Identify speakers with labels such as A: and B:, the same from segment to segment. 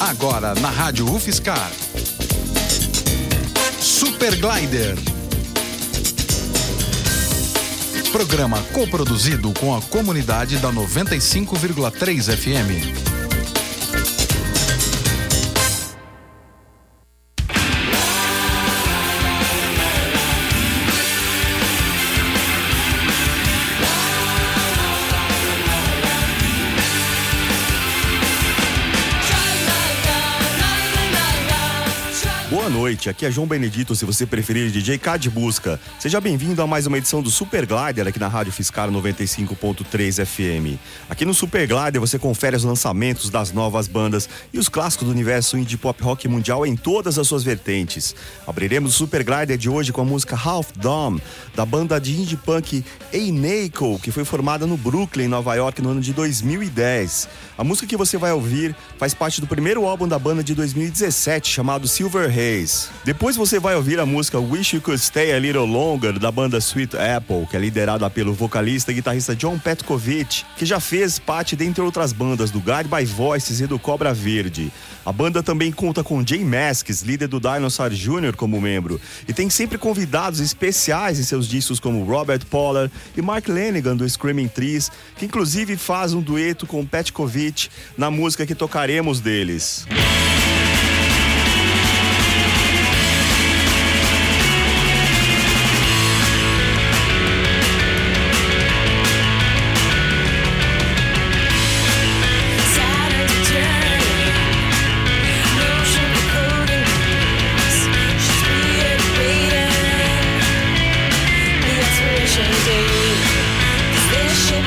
A: Agora na Rádio UFSCar. Super Glider. Programa coproduzido com a comunidade da 95,3 FM.
B: Boa noite, aqui é João Benedito, se você preferir, DJ K de Busca. Seja bem-vindo a mais uma edição do Super Glider aqui na Rádio UFSCar 95.3 FM. Aqui no Super Glider você confere os lançamentos das novas bandas e os clássicos do universo indie pop rock mundial em todas as suas vertentes. Abriremos o Super Glider de hoje com a música Half Dome, da banda de indie punk Einaco, que foi formada no Brooklyn, Nova York, no ano de 2010. A música que você vai ouvir faz parte do primeiro álbum da banda de 2017, chamado Silver Haze. Depois você vai ouvir a música Wish You Could Stay a Little Longer, da banda Sweet Apple, que é liderada pelo vocalista e guitarrista John Petkovic, que já fez parte, dentre outras bandas, do Guide by Voices e do Cobra Verde. A banda também conta com Jay Mascis, líder do Dinosaur Jr., como membro, e tem sempre convidados especiais em seus discos, como Robert Pollard e Mark Lanegan, do Screaming Trees, que inclusive faz um dueto com Petkovic na música que tocaremos deles.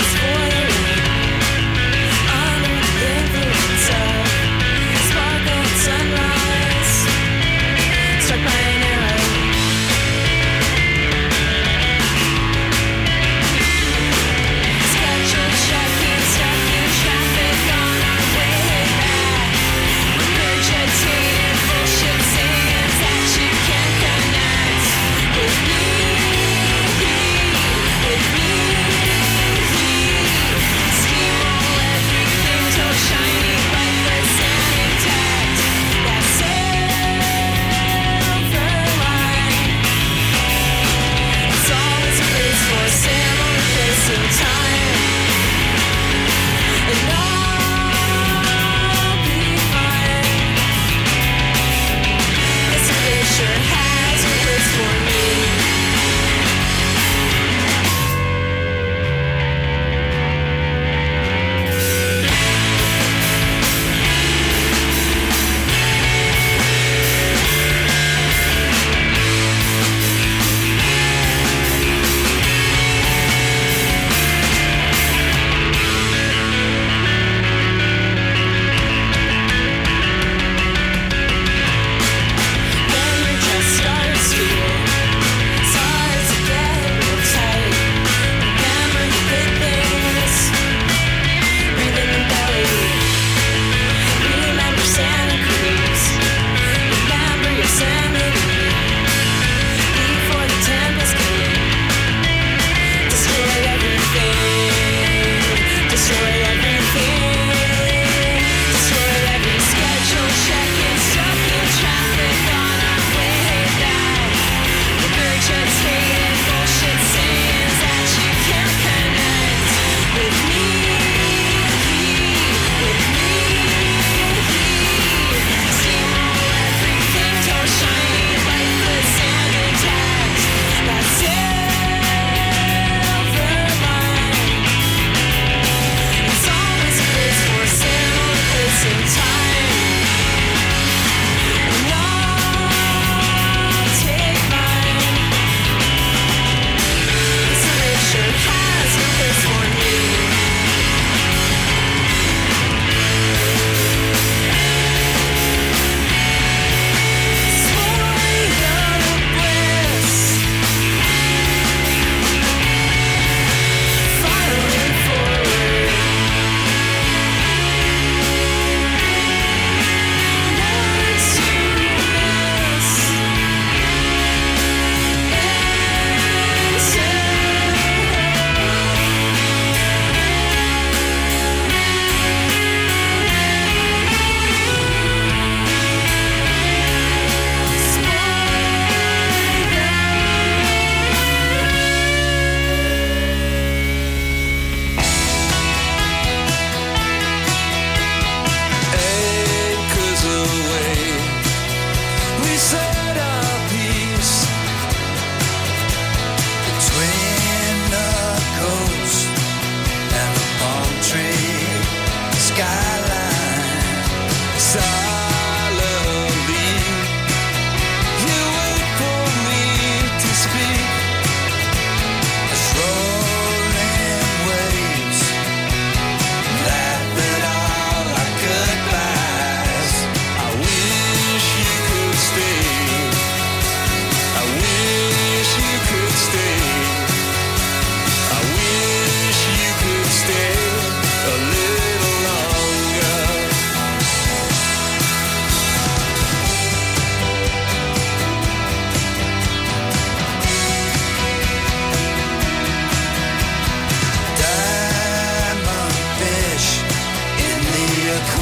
C: Sparkle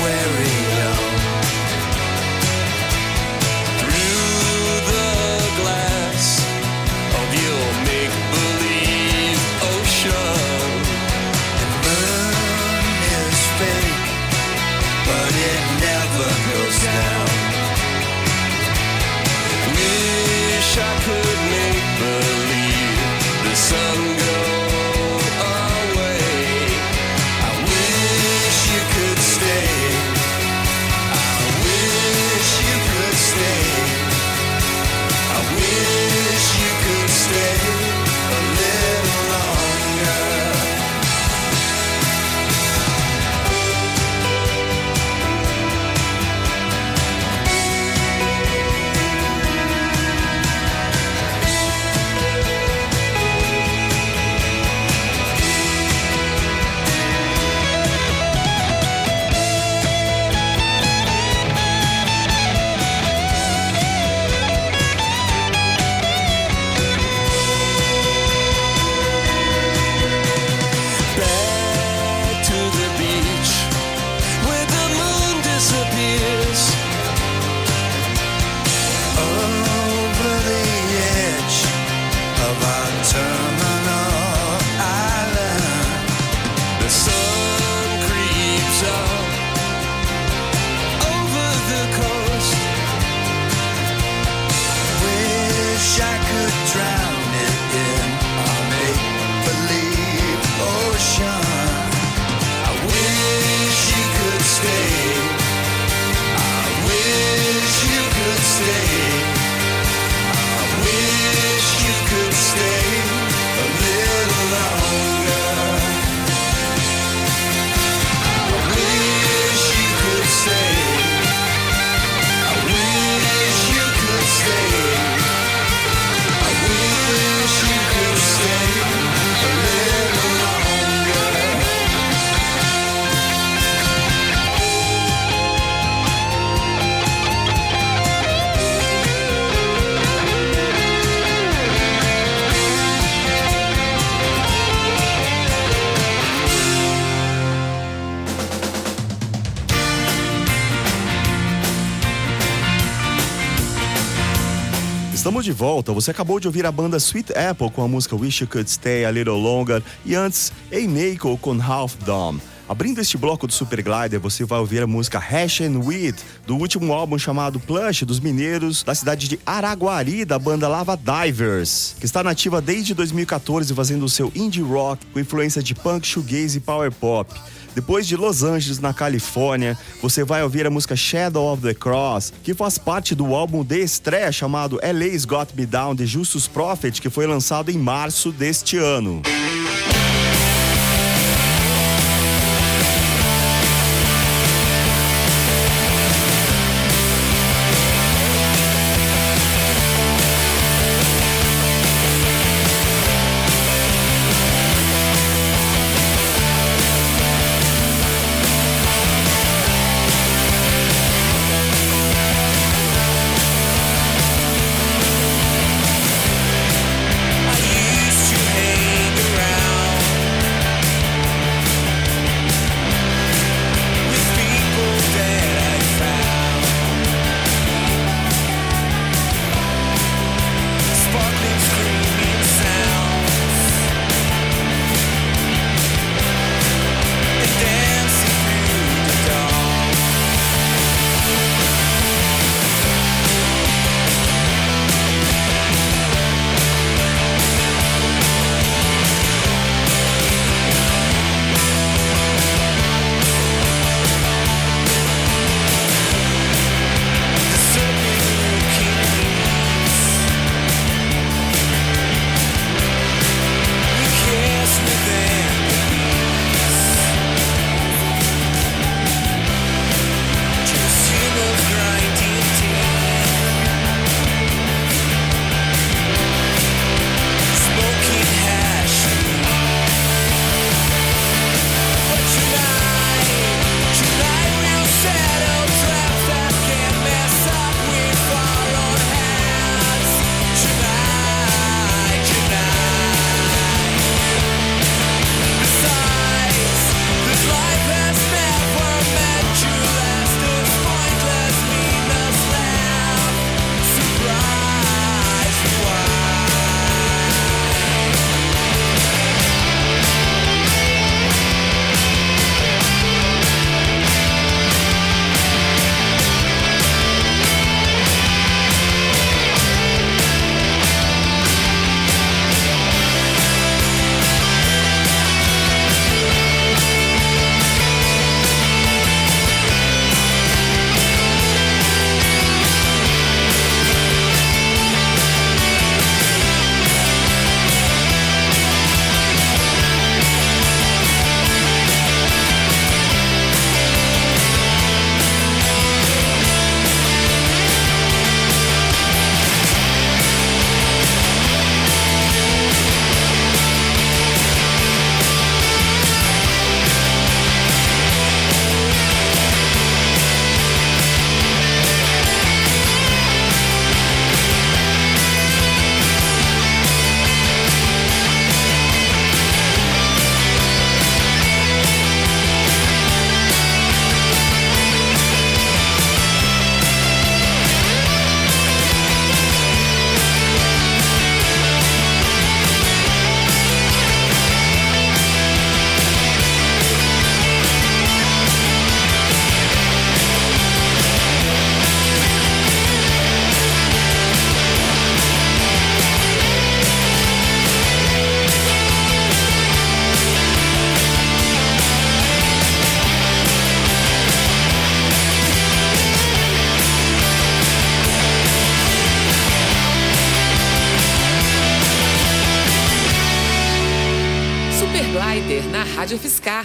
C: very young. Through the glass of your make-believe ocean. The moon is fake, but it never goes down. Wish I could make believe the sun go away. I wish you could stay. I wish you could stay. I wish you could stay a little longer. Back to the beach where the moon disappears. Over the edge of our terminal island, the sun creeps up over the coast. Wish I could drown it in our make-believe ocean. I wish you could stay. I wish you could stay. I wish you could stay a little longer. I wish you could stay. I wish you could stay. I wish you could stay a little longer.
B: Estamos de volta. Você acabou de ouvir a banda Sweet Apple com a música Wish You Could Stay a Little Longer e antes A-Mako com Half Dome. Abrindo este bloco do Super Glider, você vai ouvir a música Hash and Weed, do último álbum chamado Plush, dos mineiros da cidade de Araguari, da banda Lava Divers, que está nativa desde 2014 fazendo o seu indie rock com influência de punk, shoegaze e power pop. Depois de Los Angeles, na Califórnia, você vai ouvir a música Shadow of the Cross, que faz parte do álbum de estreia chamado LA's Got Me Down, de Justus Prophet, que foi lançado em março deste ano.
C: I used to hang around
D: Rádio Fiscar.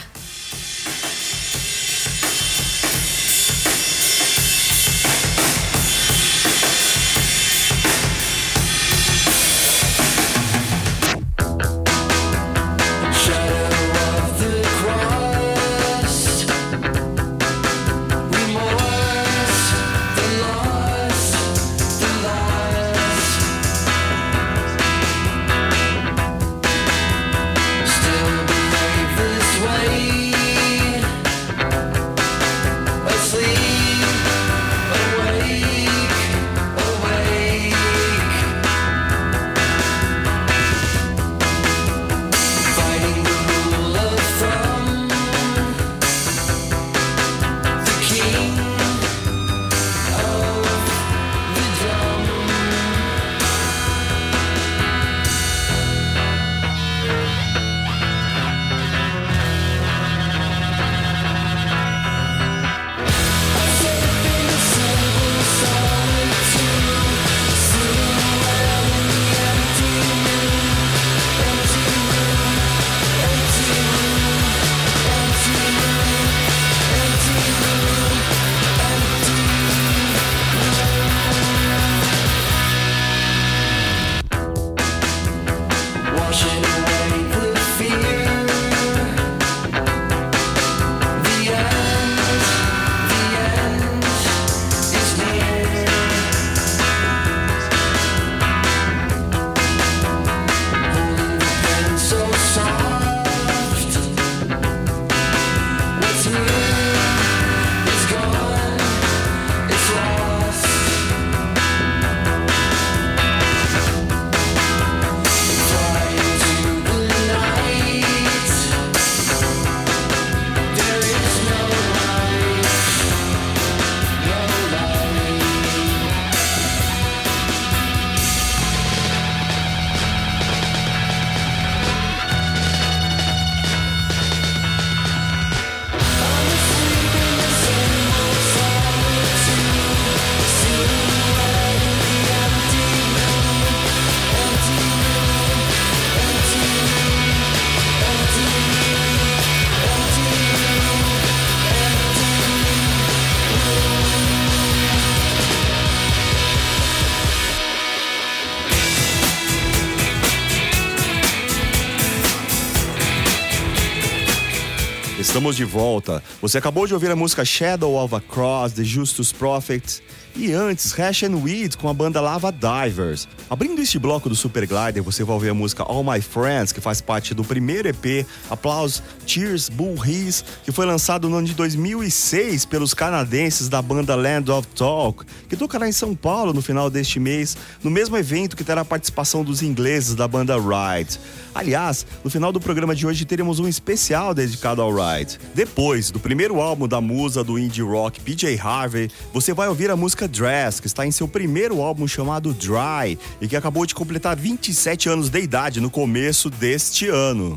B: Estamos de volta. Você acabou de ouvir a música Shadow of a Cross, The Justus Prophet. E antes, Hash and Weed com a banda Lava Divers. Abrindo este bloco do Super Glider, você vai ouvir a música All My Friends, que faz parte do primeiro EP, Applause, Cheers, Bull Hiss, que foi lançado no ano de 2006 pelos canadenses da banda Land of Talk, que tocará em São Paulo no final deste mês, no mesmo evento que terá a participação dos ingleses da banda Ride. Aliás, no final do programa de hoje teremos um especial dedicado ao Ride. Depois do primeiro álbum da musa do indie rock PJ Harvey, você vai ouvir a música Dress, que está em seu primeiro álbum chamado Dry e que acabou de completar 27 anos de idade no começo deste ano.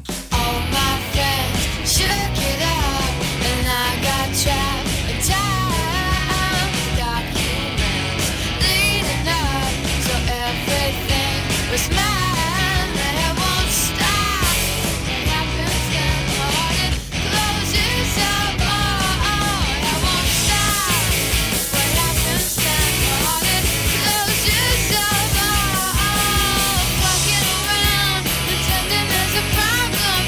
E: Problem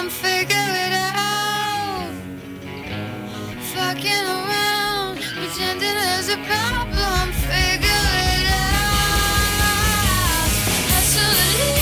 D: problem, figure it out. Fucking around, pretending there's a problem, figure it out. Absolutely.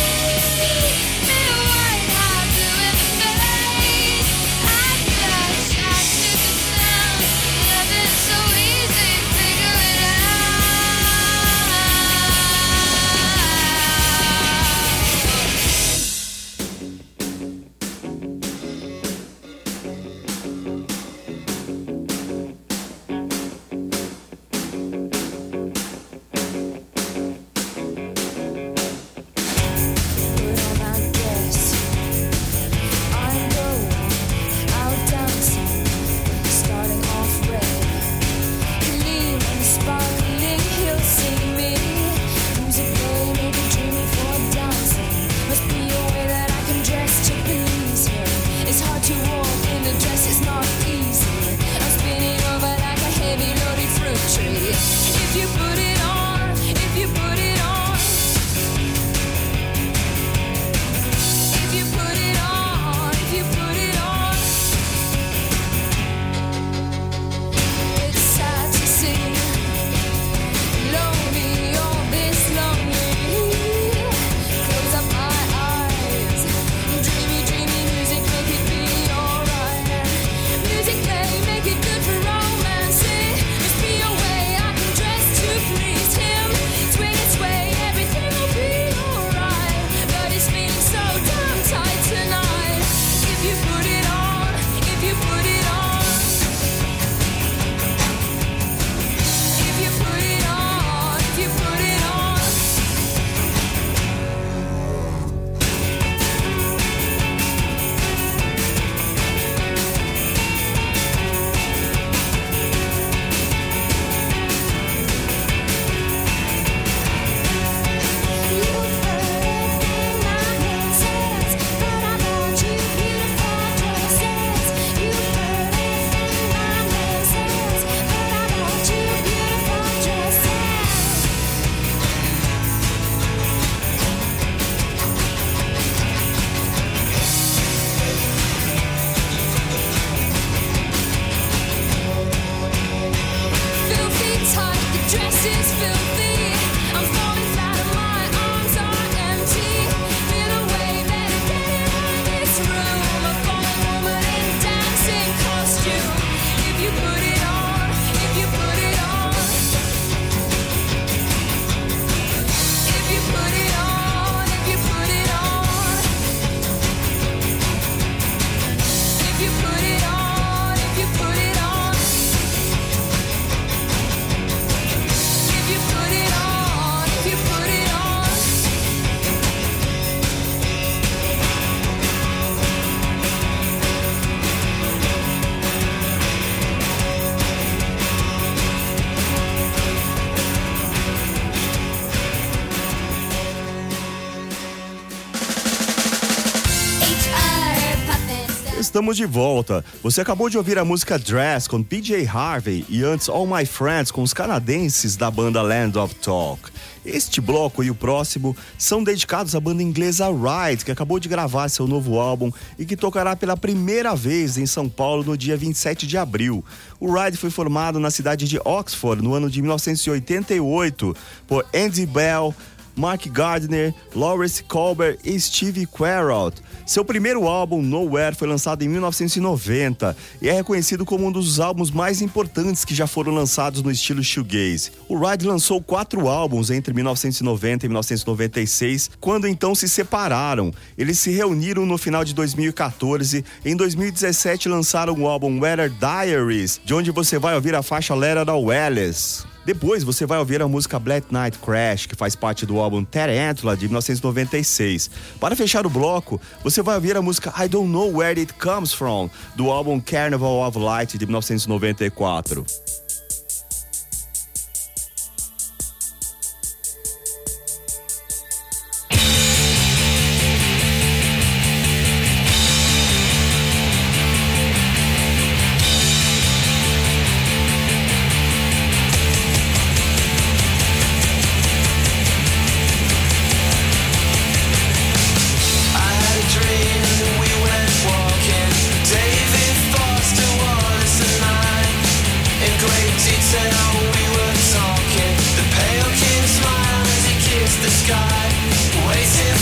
B: Estamos de volta. Você acabou de ouvir a música Dress com PJ Harvey e antes All My Friends com os canadenses da banda Land of Talk. Este bloco e o próximo são dedicados à banda inglesa Ride, que acabou de gravar seu novo álbum e que tocará pela primeira vez em São Paulo no dia 27 de abril. O Ride foi formado na cidade de Oxford no ano de 1988 por Andy Bell, Mark Gardner, Lawrence Colbert e Steve Queralt. Seu primeiro álbum, Nowhere, foi lançado em 1990 e é reconhecido como um dos álbuns mais importantes que já foram lançados no estilo shoegaze. O Ride lançou 4 álbuns entre 1990 e 1996, quando então se separaram. Eles se reuniram no final de 2014 e em 2017 lançaram o álbum Weather Diaries, de onde você vai ouvir a faixa Letter to Alice. Depois você vai ouvir a música Black Night Crash, que faz parte do álbum Tarantula, de 1996. Para fechar o bloco, você vai ouvir a música I Don't Know Where It Comes From, do álbum Carnival of Light, de 1994.
C: Dream we went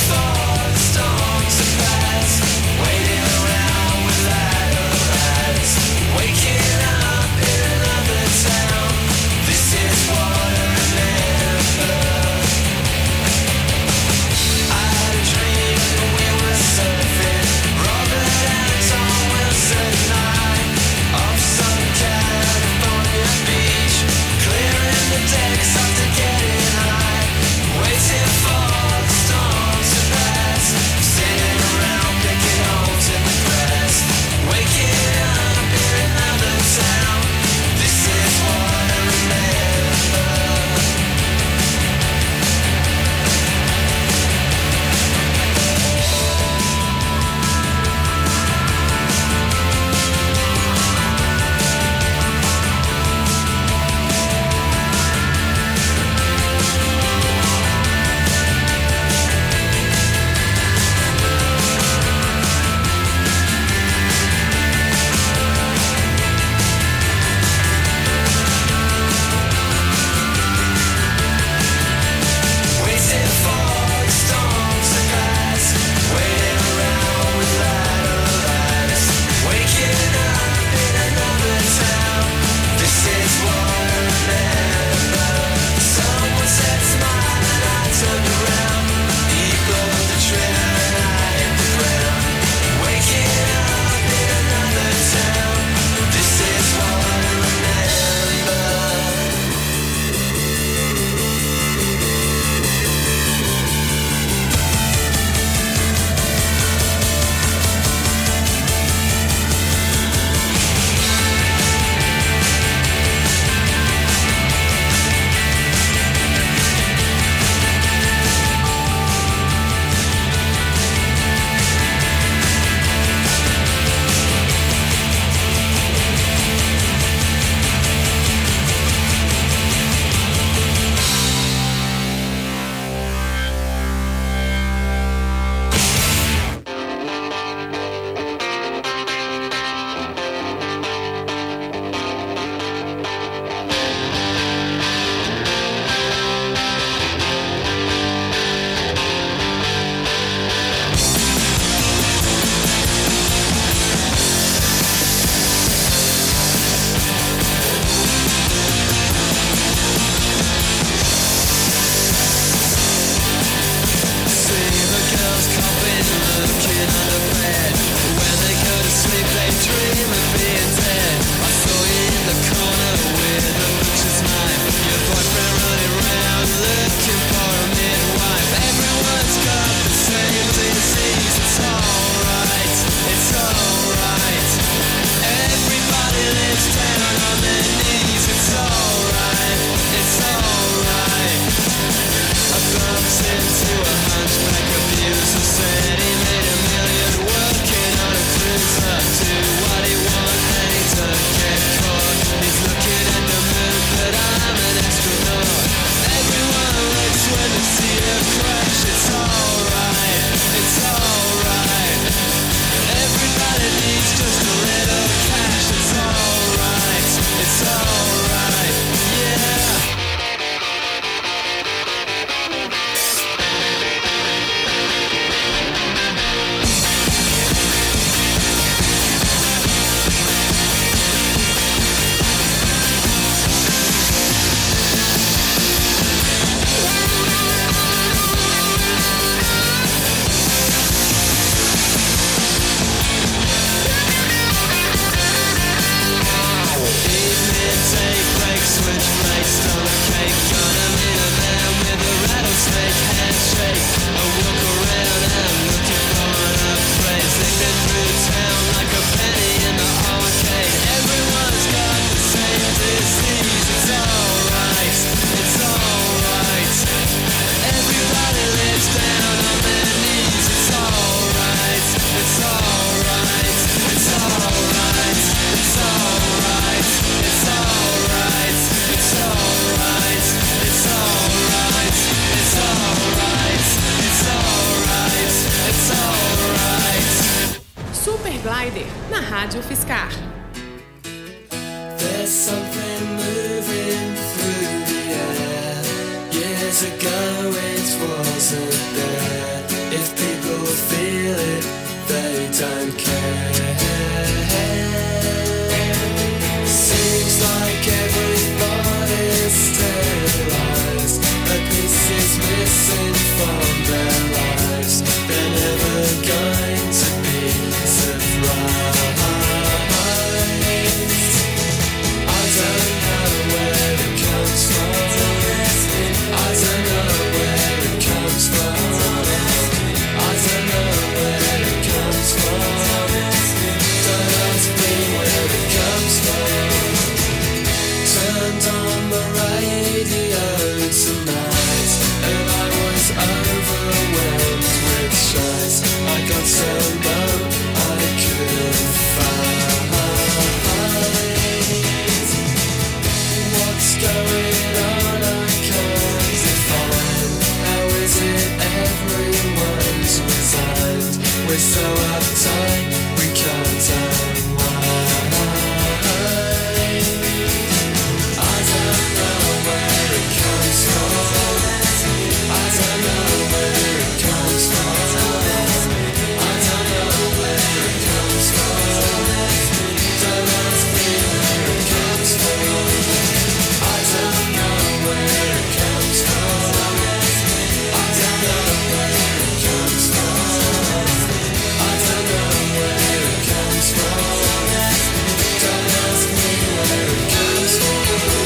E: Glider, na Rádio Fiscar.
C: There's something moving through the air. Years ago it wasn't there. It We're so uptight, we can't unwind. I don't know where it comes from. I don't know where it comes from. I don't know where it comes from. Don't ask me where it comes from. I don't know where it comes from. I don't know where it comes from. I don't know where it comes from. Don't ask me where it comes from.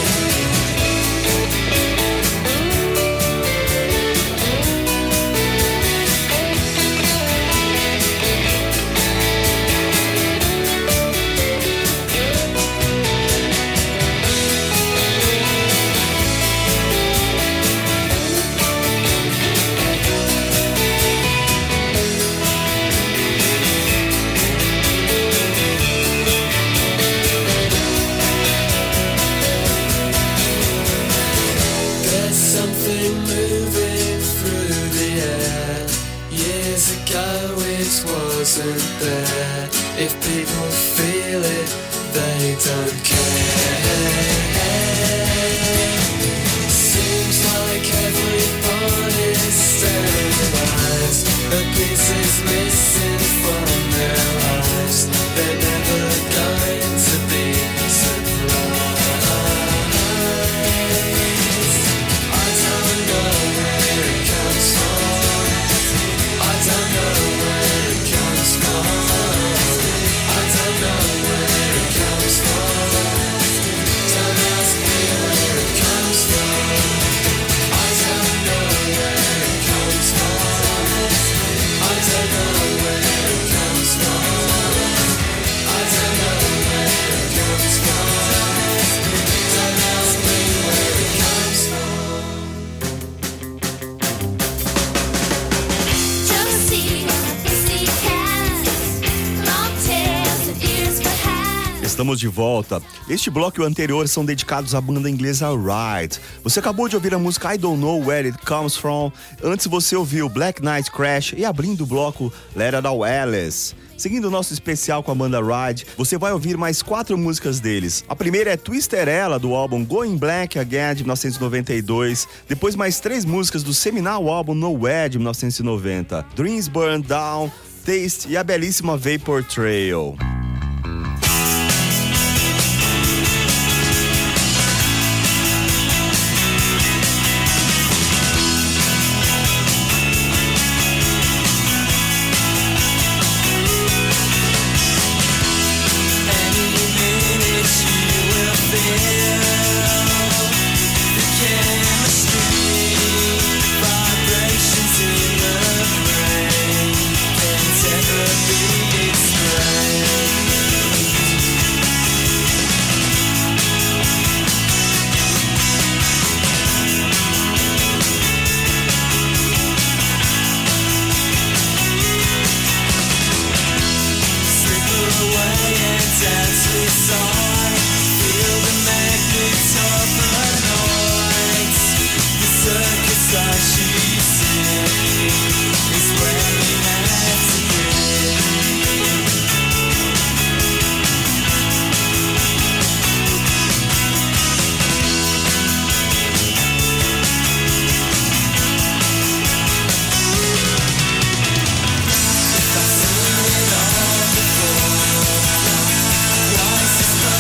C: There's something moving through the air. Years ago it wasn't there. If people feel it, they don't care. Seems like everybody's sterilized. A piece is missing from their lives. They're never going to be surprised. I don't know where it comes from. I don't know where it comes from. I don't know where it comes from. Don't ask me where it comes from. I don't know where it comes from. I don't know where it comes from. I don't know where it comes from. Don't ask me where it comes from.
D: Josie, pussycats, long tails and ears for hats.
B: Estamos de volta. Este bloco e o anterior são dedicados à banda inglesa Ride. Você acabou de ouvir a música I Don't Know Where It Comes From. Antes você ouviu Black Knight Crash e abrindo o bloco Let It All Alice. Seguindo o nosso especial com a banda Ride, você vai ouvir mais 4 músicas deles. A primeira é Twister Ella, do álbum Going Black Again, de 1992. Depois mais 3 músicas do seminal álbum Nowhere, de 1990. Dreams Burn Down, Taste e a belíssima Vapor Trail.
C: Any minute you will feel the chemistry, vibrations in the brain can't ever be Why is this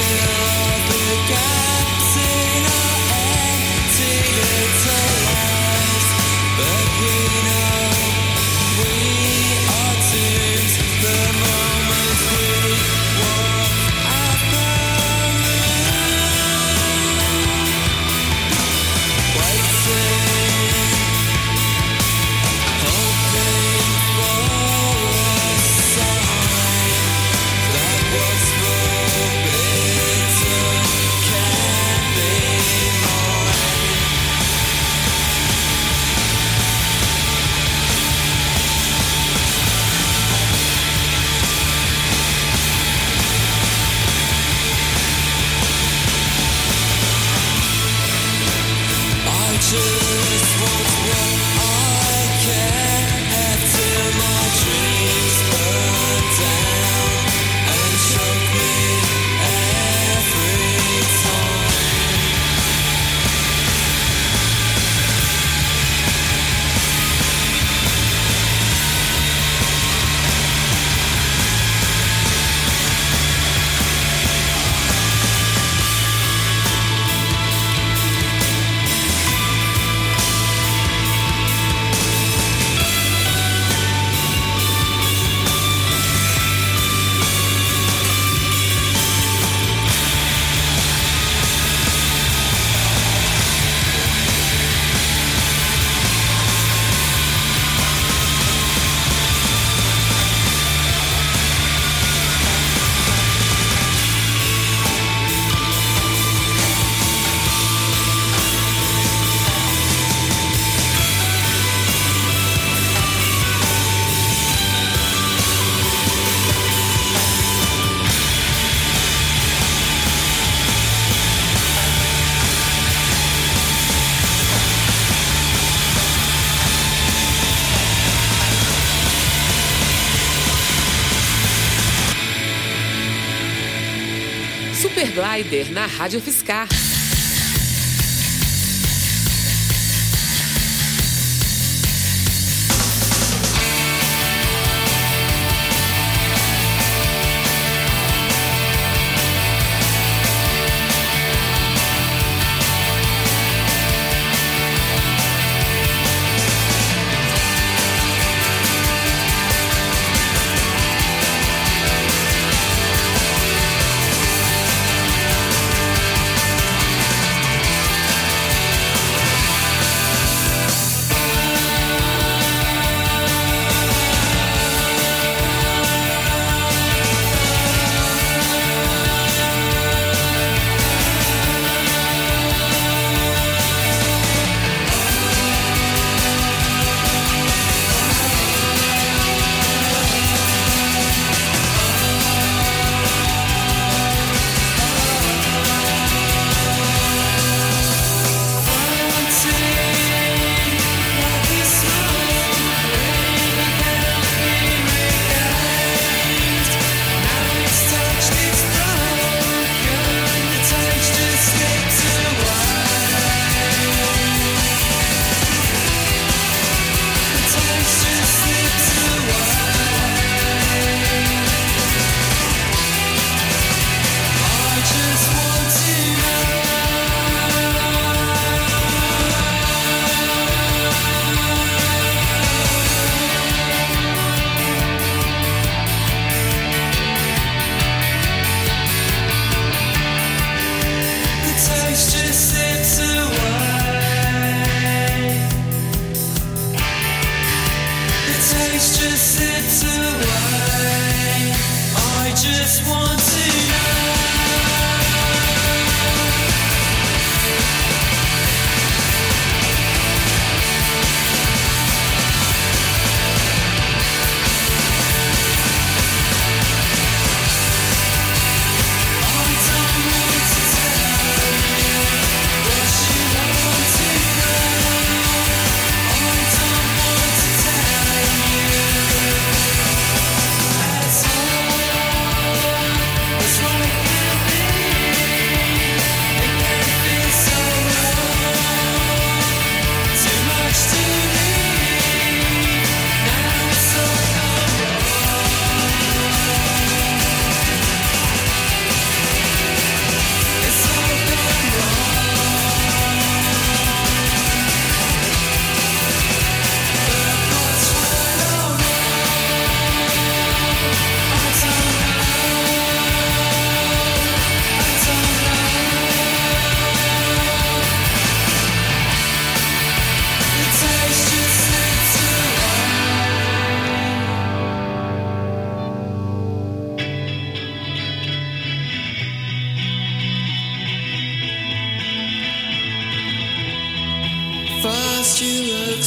E: Super Glider na Rádio Fiscar.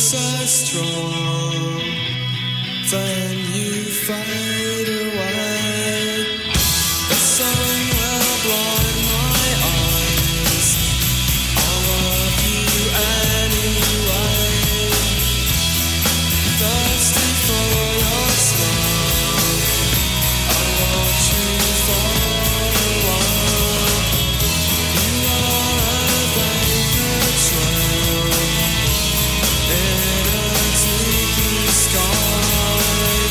C: so strong, then you fade away. The sun will blind my eyes. I love you anyway. Thirsty for your smile, I watch you fall away. You are a vapor trail in a tiki sky.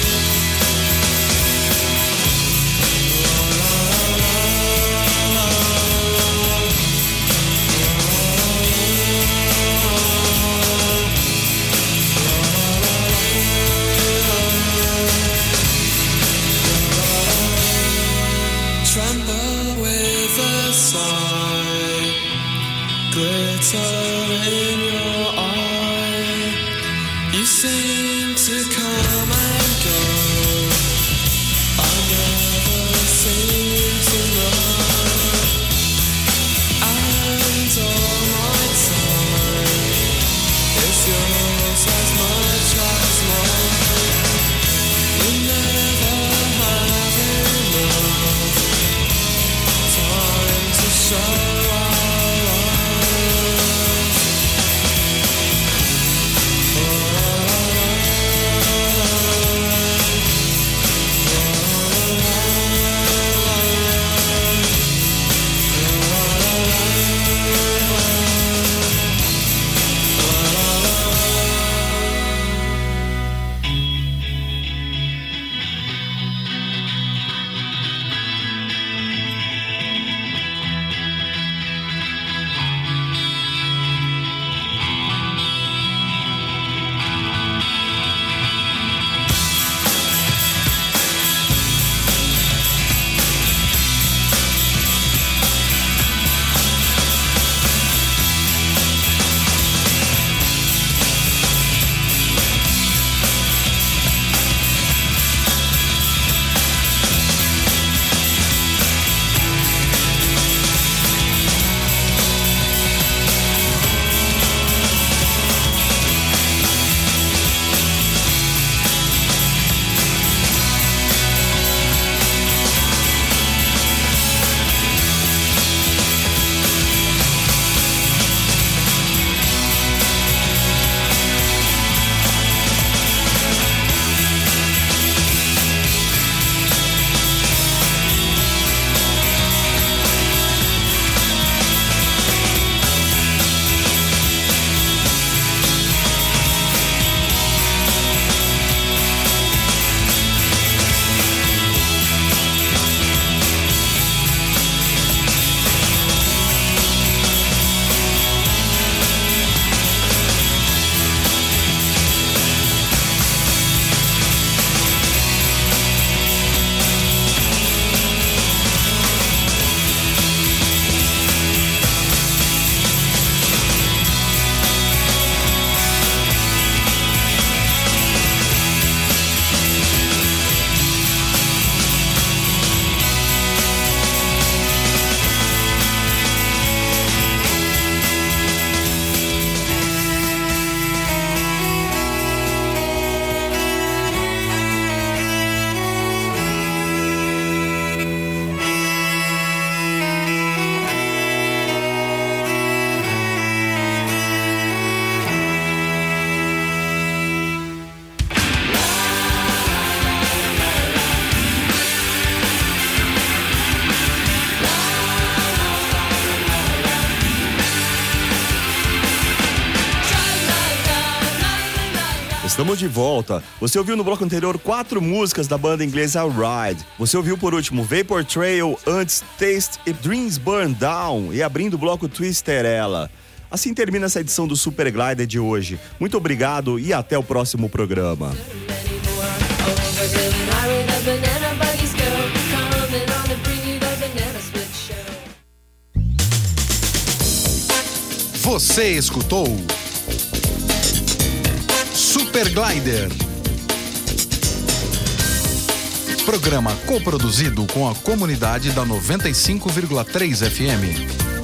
C: Tremble with a sigh, glitter in your eye. You seem to come and go, I never seem to know. And all my time is yours as much as mine. We never have enough time to show our love.
B: Estamos de volta. Você ouviu no bloco anterior 4 músicas da banda inglesa Ride. Você ouviu por último Vapor Trail, antes Taste e Dreams Burn Down e abrindo o bloco Twister Ella. Assim termina essa edição do Super Glider de hoje. Muito obrigado e até o próximo programa.
A: Você escutou Super Glider. Programa coproduzido com a comunidade da 95,3 FM.